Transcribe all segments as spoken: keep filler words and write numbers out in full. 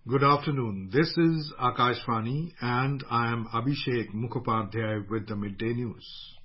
Good afternoon. This is Akashvani and I am Abhishek Mukhopadhyay with the Midday News.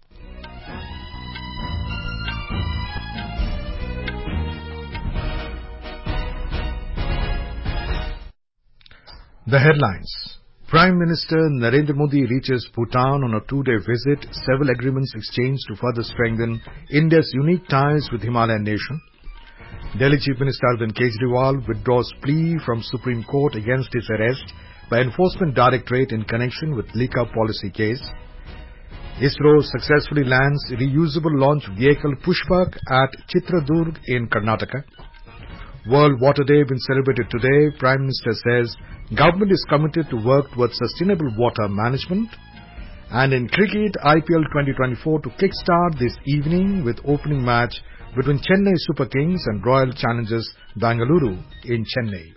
The headlines. Prime Minister Narendra Modi reaches Bhutan on a two-day visit. Several agreements exchanged to further strengthen India's unique ties with Himalayan nation. Delhi Chief Minister Arvind Kejriwal withdraws plea from Supreme Court against his arrest by Enforcement Directorate in connection with liquor policy case. ISRO successfully lands reusable launch vehicle Pushpak at Chitradurg in Karnataka. World Water Day being celebrated today. Prime Minister says government is committed to work towards sustainable water management. And in cricket, I P L twenty twenty-four to kickstart this evening with opening match between Chennai Super Kings and Royal Challengers Bangalore in Chennai.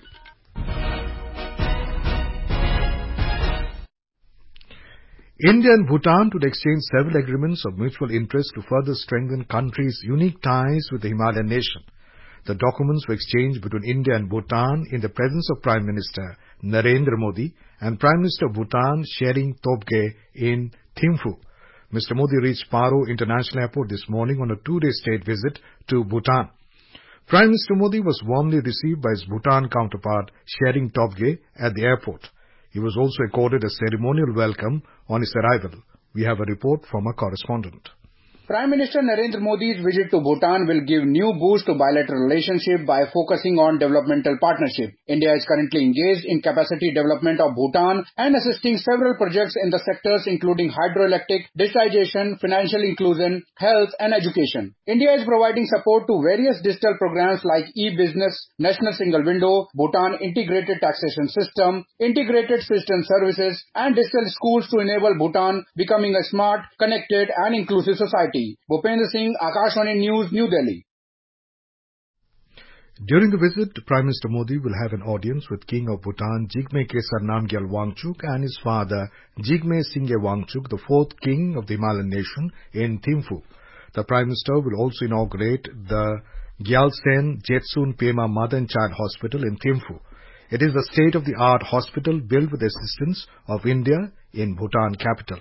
India and Bhutan would exchange several agreements of mutual interest to further strengthen countries' unique ties with the Himalayan nation. The documents were exchanged between India and Bhutan in the presence of Prime Minister Narendra Modi and Prime Minister of Bhutan Tshering Tobgay in Thimphu. Mister Modi reached Paro International Airport this morning on a two-day state visit to Bhutan. Prime Minister Modi was warmly received by his Bhutan counterpart Tshering Tobgay at the airport. He was also accorded a ceremonial welcome on his arrival. We have a report from our correspondent. Prime Minister Narendra Modi's visit to Bhutan will give new boost to bilateral relationship by focusing on developmental partnership. India is currently engaged in capacity development of Bhutan and assisting several projects in the sectors including hydroelectric, digitization, financial inclusion, health and education. India is providing support to various digital programs like e-business, National Single Window, Bhutan Integrated Taxation System, Integrated Citizen Services and digital schools to enable Bhutan becoming a smart, connected and inclusive society. Bhupendra Singh, Akashvani News, New Delhi. During the visit, Prime Minister Modi will have an audience with King of Bhutan Jigme Khesar Namgyal Wangchuk and his father Jigme Singye Wangchuk, the fourth king of the Himalayan nation in Thimphu. The Prime Minister will also inaugurate the Gyaltsen Jetsun Pema Mother and Child Hospital in Thimphu. It is a state-of-the-art hospital built with the assistance of India in Bhutan capital.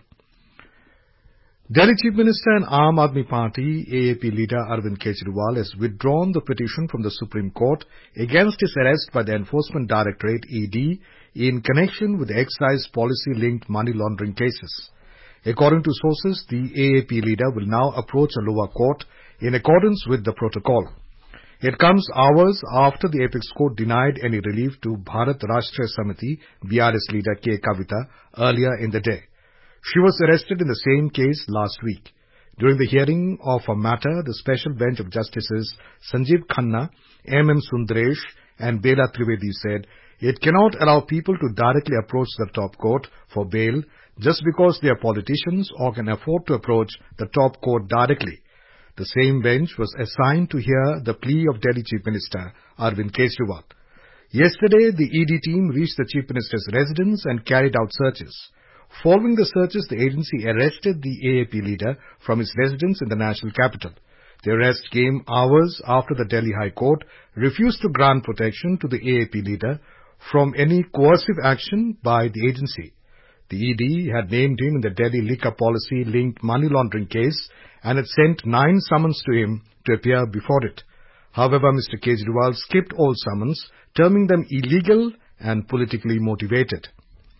Delhi Chief Minister and Aam Aadmi Party A A P leader Arvind Kejriwal has withdrawn the petition from the Supreme Court against his arrest by the Enforcement Directorate E D in connection with excise policy-linked money laundering cases. According to sources, the A A P leader will now approach a lower court in accordance with the protocol. It comes hours after the Apex Court denied any relief to Bharat Rashtriya Samiti B R S leader K. Kavita earlier in the day. She was arrested in the same case last week. During the hearing of a matter, the special bench of Justices Sanjeev Khanna, M M Sundaresh and Bela Trivedi said it cannot allow people to directly approach the top court for bail just because they are politicians or can afford to approach the top court directly. The same bench was assigned to hear the plea of Delhi Chief Minister Arvind Kejriwal. Yesterday, the E D team reached the Chief Minister's residence and carried out searches. Following the searches, the agency arrested the A A P leader from his residence in the national capital. The arrest came hours after the Delhi High Court refused to grant protection to the A A P leader from any coercive action by the agency. The E D had named him in the Delhi liquor policy-linked money laundering case and had sent nine summons to him to appear before it. However, Mister Kejriwal skipped all summons, terming them illegal and politically motivated.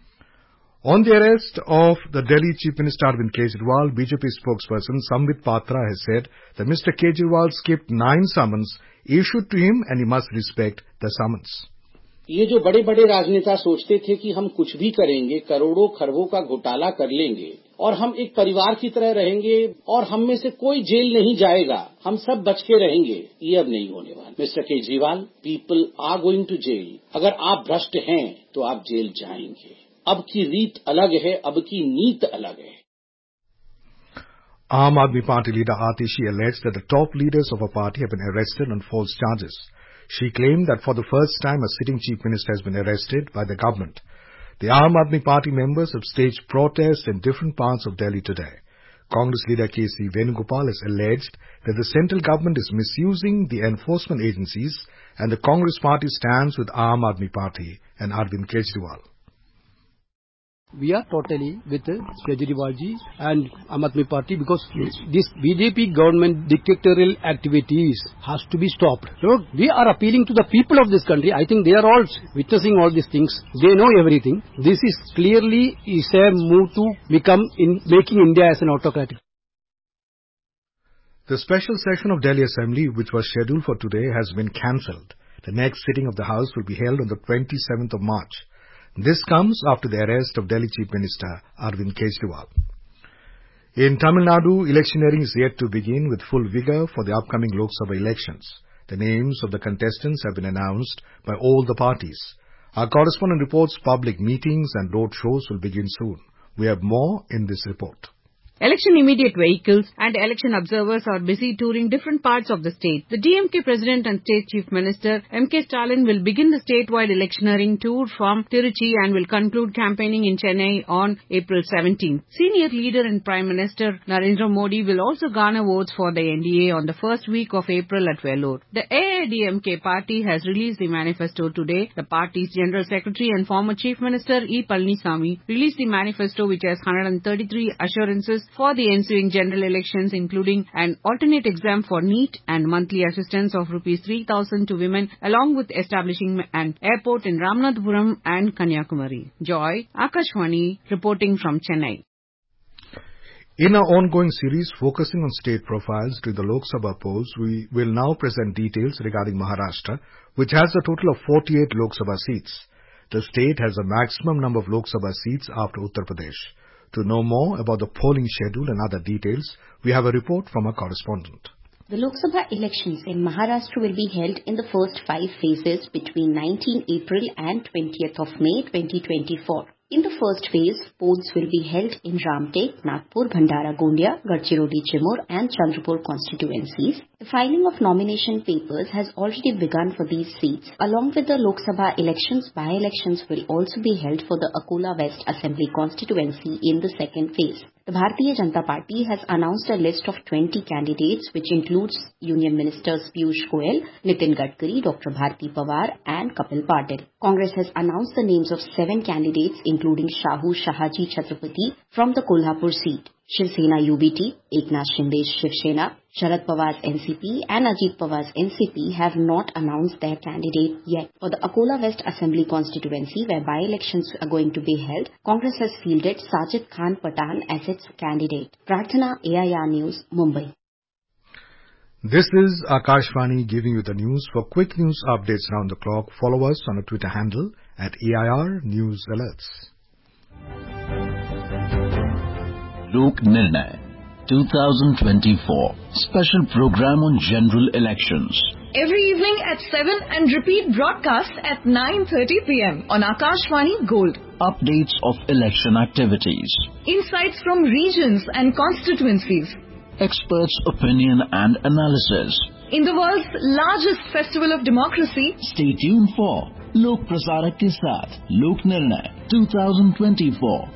On the arrest of the Delhi Chief Minister Arvind Kejriwal, B J P spokesperson Sambit Patra has said that Mister Kejriwal skipped nine summons issued to him and he must respect the summons. ये जो बड़े बड़े राजनेता सोचते थे कि हम कुछ भी करेंगे, करोड़ों खरबों का घोटाला कर लेंगे और हम एक परिवार की तरह रहेंगे और हम में से कोई जेल नहीं जाएगा, हम सब बच के रहेंगे, ये अब नहीं होने वाला। Mister Kejriwal, people are going to jail. अगर आप भ्रष्ट हैं तो आप जेल जाएंगे। अब की रीत अलग है, अब की नीत अलग है। Aam Aadmi Party leader Atishi alleged that the top leaders of her party have been arrested on false charges. She claimed that for the first time a sitting chief minister has been arrested by the government. The Aam Aadmi Party members have staged protests in different parts of Delhi today. Congress leader K C Venugopal has alleged that the central government is misusing the enforcement agencies and the Congress party stands with Aam Aadmi Party and Arvind Kejriwal. We are totally with Kejriwalji and Aam Aadmi Party because this B J P government dictatorial activities has to be stopped. So we are appealing to the people of this country. I think they are all witnessing all these things. They know everything. This is clearly is a move to become in making India as an autocratic. The special session of Delhi Assembly, which was scheduled for today, has been cancelled. The next sitting of the House will be held on the twenty-seventh of March. This comes after the arrest of Delhi Chief Minister Arvind Kejriwal. In Tamil Nadu, electioneering is yet to begin with full vigour for the upcoming Lok Sabha elections. The names of the contestants have been announced by all the parties. Our correspondent reports public meetings and road shows will begin soon. We have more in this report. Election immediate vehicles and election observers are busy touring different parts of the state. The D M K President and State Chief Minister M K Stalin will begin the statewide electioneering tour from Tiruchi and will conclude campaigning in Chennai on April seventeenth. Senior leader and Prime Minister Narendra Modi will also garner votes for the N D A on the first week of April at Vellore. The A I D M K party has released the manifesto today. The party's General Secretary and former Chief Minister E. Palaniswamy released the manifesto, which has one hundred thirty-three assurances for the ensuing general elections, including an alternate exam for NEET and monthly assistance of rupees three thousand to women, along with establishing an airport in Ramanathapuram and Kanyakumari. Joy, Akashvani, reporting from Chennai. In our ongoing series focusing on state profiles during the Lok Sabha polls, we will now present details regarding Maharashtra, which has a total of forty-eight Lok Sabha seats. The state has a maximum number of Lok Sabha seats after Uttar Pradesh. To know more about the polling schedule and other details, we have a report from our correspondent. The Lok Sabha elections in Maharashtra will be held in the first five phases between nineteenth April and twentieth of May twenty twenty-four. In the first phase, polls will be held in Ramtek, Nagpur, Bhandara, Gondia, Gadchiroli, Chimur and Chandrapur constituencies. The filing of nomination papers has already begun for these seats. Along with the Lok Sabha elections, by-elections will also be held for the Akola West Assembly constituency in the second phase. The Bharatiya Janata Party has announced a list of twenty candidates, which includes Union Ministers Piyush Goyal, Nitin Gadkari, Doctor Bharati Pawar and Kapil Patil. Congress has announced the names of seven candidates, including Shahu Shahaji Chhatrapati from the Kolhapur seat. Shiv Sena U B T, Eknath Shinde's Shiv Sena, Sharad Pawar's N C P and Ajit Pawar's N C P have not announced their candidate yet. For the Akola West Assembly constituency, where by-elections are going to be held, Congress has fielded Sajid Khan Patan as its candidate. Prarthana, A I R News, Mumbai. This is Akashvani giving you the news. For quick news updates round the clock, follow us on our Twitter handle at A I R News Alerts. Lok Nirnay twenty twenty-four Special Program on General Elections. Every evening at seven and repeat broadcast at nine thirty p m on Akashvani Gold. Updates of election activities. Insights from regions and constituencies. Experts' opinion and analysis. In the world's largest festival of democracy, stay tuned for Lok Prasarak ke saath Lok Nirnay twenty twenty-four.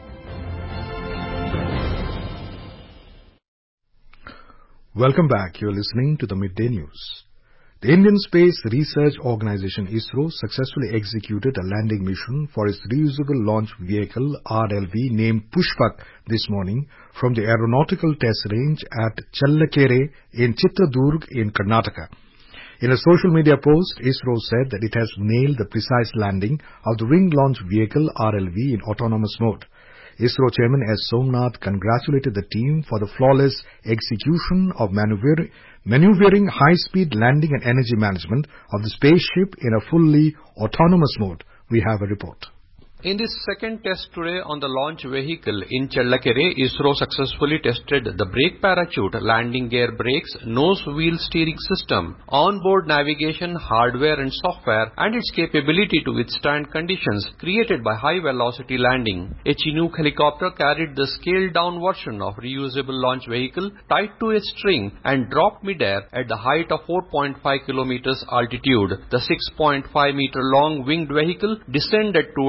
Welcome back. You're listening to the Midday News. The Indian Space Research Organisation ISRO successfully executed a landing mission for its reusable launch vehicle R L V named Pushpak this morning from the Aeronautical Test Range at Challakere in Chitradurg in Karnataka. In a social media post, ISRO said that it has nailed the precise landing of the wing launch vehicle R L V in autonomous mode. ISRO Chairman S. Somnath congratulated the team for the flawless execution of maneuvering, maneuvering high-speed landing and energy management of the spaceship in a fully autonomous mode. We have a report. In this second test today on the launch vehicle in Challakere, ISRO successfully tested the brake parachute, landing gear brakes, nose wheel steering system, onboard navigation hardware and software, and its capability to withstand conditions created by high-velocity landing. A Chinook helicopter carried the scaled-down version of reusable launch vehicle tied to a string and dropped mid-air at the height of four point five kilometers altitude. The six point five meter long winged vehicle descended towards the Earth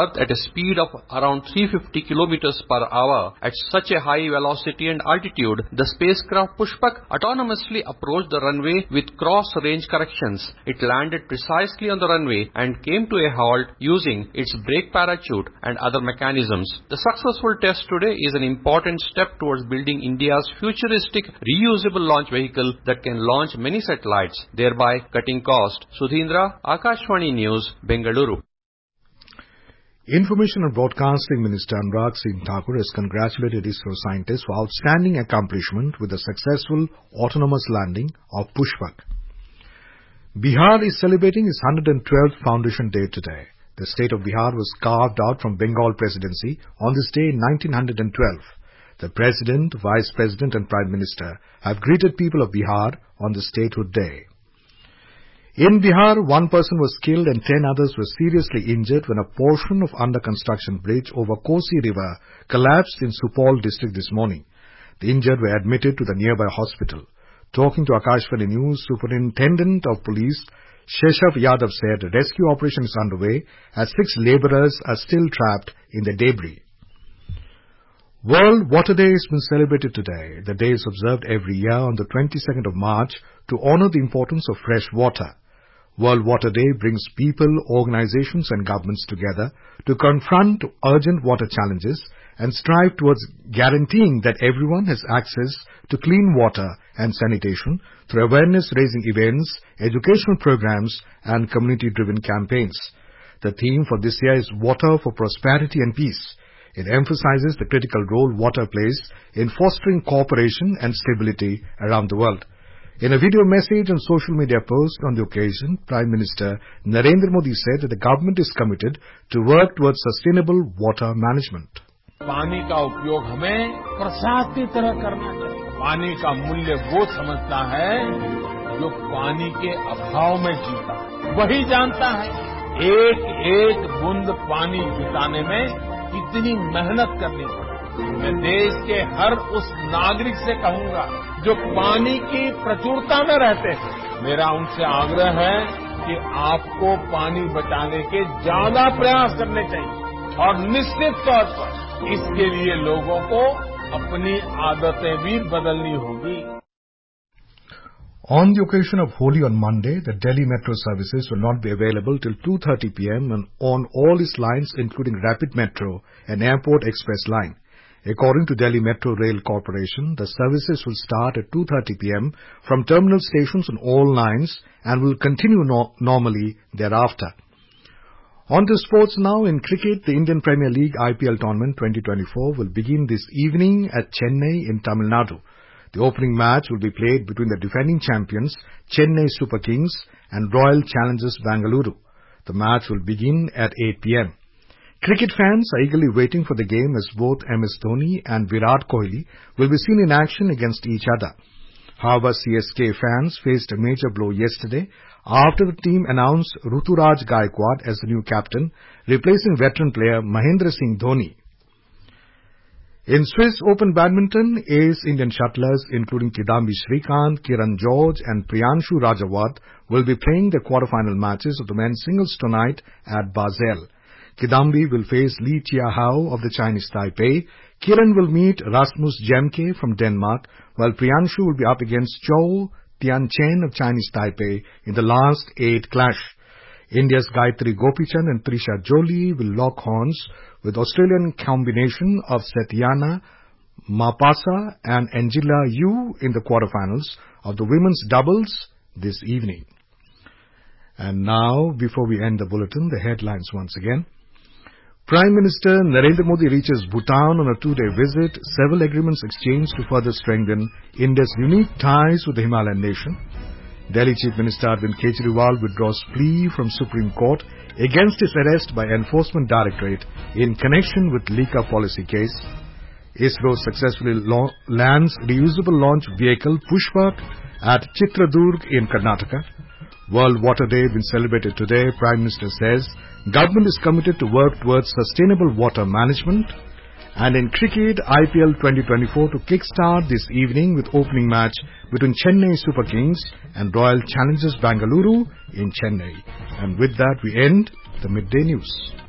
Earth at a speed of around three hundred fifty kilometers per hour. At such a high velocity and altitude, the spacecraft Pushpak autonomously approached the runway with cross-range corrections. It landed precisely on the runway and came to a halt using its brake parachute and other mechanisms. The successful test today is an important step towards building India's futuristic reusable launch vehicle that can launch many satellites, thereby cutting cost. Sudhindra, Akashvani News, Bengaluru. Information and Broadcasting Minister Anurag Singh Thakur has congratulated ISRO scientists for outstanding accomplishment with the successful autonomous landing of Pushpak. Bihar is celebrating its one hundred twelfth Foundation Day today. The state of Bihar was carved out from Bengal Presidency on this day in nineteen twelve. The President, Vice President and Prime Minister have greeted people of Bihar on the Statehood Day. In Bihar, one person was killed and ten others were seriously injured when a portion of under-construction bridge over Kosi River collapsed in Supaul district this morning. The injured were admitted to the nearby hospital. Talking to Akashvani News, Superintendent of Police Sheshav Yadav said a rescue operation is underway as six labourers are still trapped in the debris. World Water Day has been celebrated today. The day is observed every year on the twenty-second of March to honour the importance of fresh water. World Water Day brings people, organizations and governments together to confront urgent water challenges and strive towards guaranteeing that everyone has access to clean water and sanitation through awareness-raising events, educational programs and community-driven campaigns. The theme for this year is Water for Prosperity and Peace. It emphasizes the critical role water plays in fostering cooperation and stability around the world. In a video message and social media post on the occasion, Prime Minister Narendra Modi said that the government is committed to work towards sustainable water management. पानी का उपयोग हमें प्रसाद की तरह करना चाहिए। पानी का मूल्य वो समझता है जो पानी के अभाव में जीता है, वही जानता है एक एक बूंद पानी जुटाने में कितनी मेहनत करनी पड़ती है। मैं देश के हर उस नागरिक से कहूंगा जो पानी की प्रचुरता में रहते हैं, मेरा उनसे आग्रह है कि आपको पानी बचाने के ज्यादा प्रयास करने चाहिए और निश्चित तौर पर इसके लिए लोगों को अपनी आदतें भी बदलनी होगी। On the occasion of Holi on Monday, the Delhi metro services will not be available till two thirty p m and on all its lines including Rapid Metro and Airport Express line. According to Delhi Metro Rail Corporation, the services will start at two thirty p m from terminal stations on all lines and will continue no- normally thereafter. On to sports now. In cricket, the Indian Premier League I P L Tournament twenty twenty-four will begin this evening at Chennai in Tamil Nadu. The opening match will be played between the defending champions Chennai Super Kings and Royal Challengers Bengaluru. The match will begin at eight p m Cricket fans are eagerly waiting for the game as both M S Dhoni and Virat Kohli will be seen in action against each other. However, C S K fans faced a major blow yesterday after the team announced Ruturaj Gaikwad as the new captain, replacing veteran player Mahendra Singh Dhoni. In Swiss Open Badminton, ace Indian shuttlers including Kidambi Srikanth, Kiran George and Priyanshu Rajawat will be playing the quarter-final matches of the men's singles tonight at Basel. Kidambi will face Li Chiahao of the Chinese Taipei. Kiran will meet Rasmus Jemke from Denmark, while Priyanshu will be up against Zhou Tianchen of Chinese Taipei in the last eight clash. India's Gayatri Gopichand and Trisha Jolie will lock horns with Australian combination of Satyana Mapasa and Angela Yu in the quarterfinals of the women's doubles this evening. And now, before we end the bulletin, the headlines once again. Prime Minister Narendra Modi reaches Bhutan on a two-day visit. Several agreements exchanged to further strengthen India's unique ties with the Himalayan nation. Delhi Chief Minister Arvind Kejriwal withdraws plea from Supreme Court against his arrest by Enforcement Directorate in connection with Lika policy case. ISRO successfully la- lands reusable launch vehicle Pushpak at Chitradurg in Karnataka. World Water Day been celebrated today. Prime Minister says government is committed to work towards sustainable water management. And in cricket, I P L twenty twenty-four to kickstart this evening with opening match between Chennai Super Kings and Royal Challengers Bengaluru in Chennai. And with that we end the Midday News.